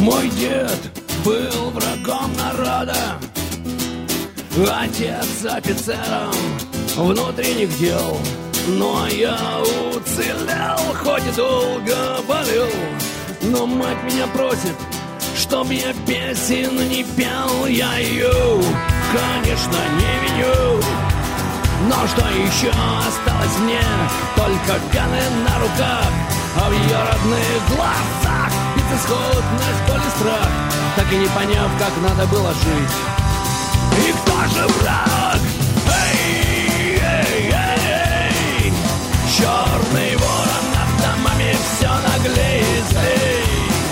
Мой дед был врагом народа, отец офицером внутренних дел. Но я уцелел, хоть и долго болел. Но мать меня просит, чтоб я песен не пел. Я ее, конечно, не виню. Но что еще осталось мне? Только вены на руках, а в ее родных глазах безысходность, боль и страх. Так и не поняв, как надо было жить. И кто же враг? Эй, эй, эй, эй. Черный ворон над домами все наглее злей.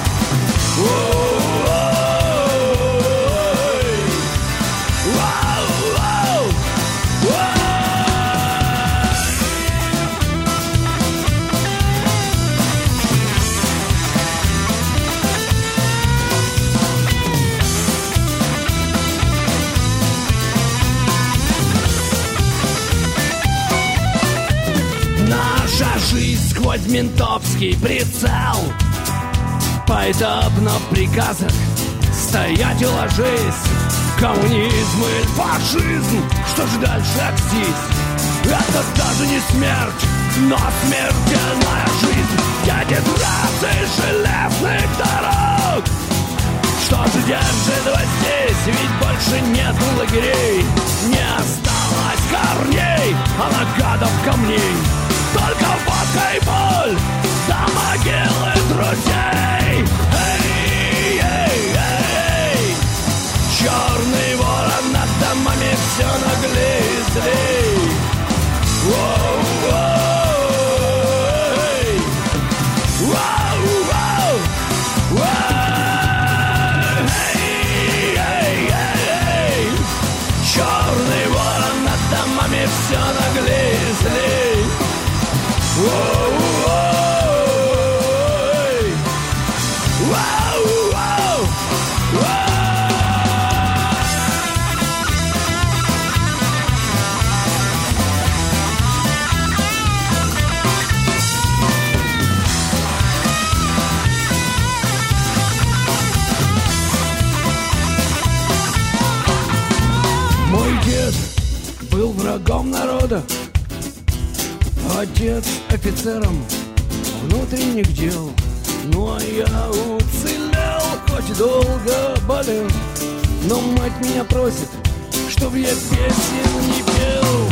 Наша жизнь сквозь ментовский прицел. Поэтапно в приказах стоять и ложись. Коммунизм или фашизм, что ж дальше акстись? Это даже не смерть, но смертельная жизнь. Едет трассы железных дорог. Что же держит вас здесь? Ведь больше нет лагерей. Не осталось корней, а нагадов камней. Только водка и боль, до могилы друзей. Эй, эй, эй, черный ворон над домами все наглей и злей. Воу, воу, эй. Воу, воу, воу. Эй, эй, эй, черный ворон над домами все наглей и злей. Воу, воу, воу, воу. Мой дед был врагом народа, отец офицером внутренних дел. Ну а я уцелел, хоть долго болел. Но мать меня просит, чтоб я песен не пел.